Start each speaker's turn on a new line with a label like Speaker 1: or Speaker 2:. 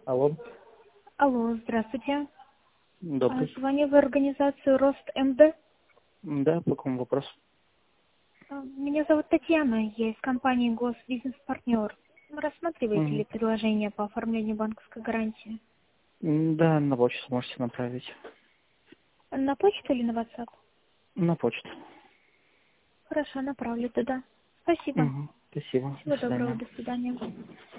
Speaker 1: Алло.
Speaker 2: Алло, здравствуйте.
Speaker 1: Добрый.
Speaker 2: Звоню в организацию Рост МД.
Speaker 1: Да, по какому вопросу?
Speaker 2: Меня зовут Татьяна, я из компании Госбизнес-партнер. Рассматриваете ли предложение по оформлению банковской гарантии?
Speaker 1: Да, на почту можете направить.
Speaker 2: На почту или на WhatsApp?
Speaker 1: На почту.
Speaker 2: Хорошо, направлю туда. Спасибо.
Speaker 1: Спасибо. До
Speaker 2: Всего доброго,
Speaker 1: свидания.
Speaker 2: до свидания.